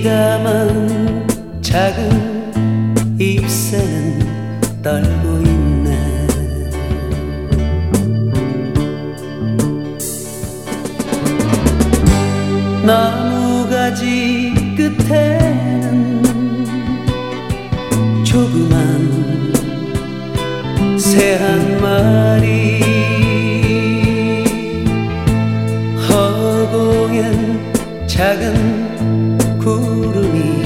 비담한 작은 잎새는 떨고 있네. 나무가지 끝에는 조그만 새 한 마리, 허공엔 작은 구름이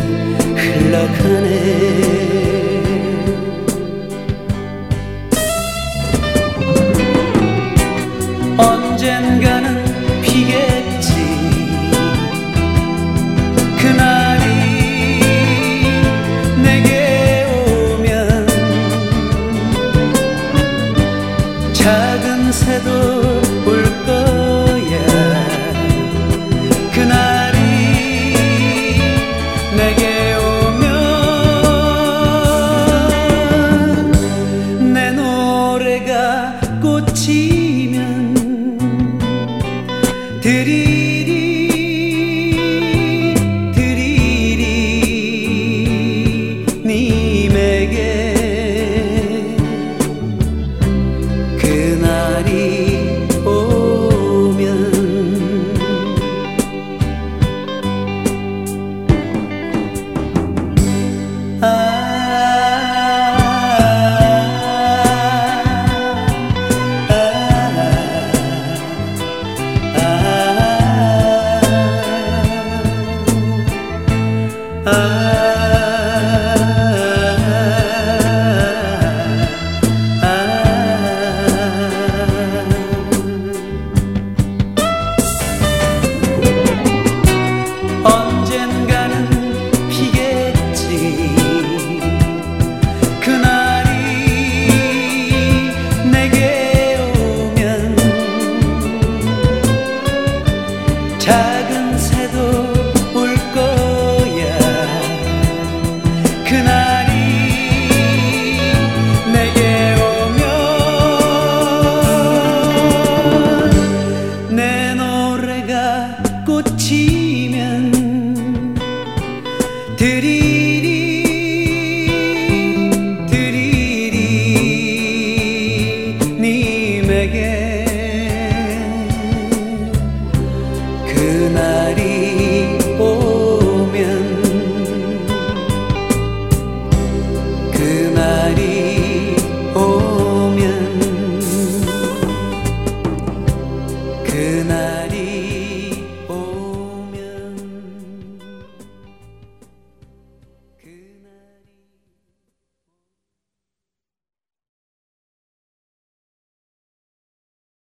흘러가네. 언젠가는 피겠지 그날이 내게 오면. 작은 새도 울 거야 그날이 내게 오면. 내 노래가 꽂히면 드리리 드리리 님에게. 그날이 오면 언젠가는 피겠지 그날이 내게 오면. 작은 새도 울 거야 그날이 내게 오면. 내 노래가 꽂히면 드리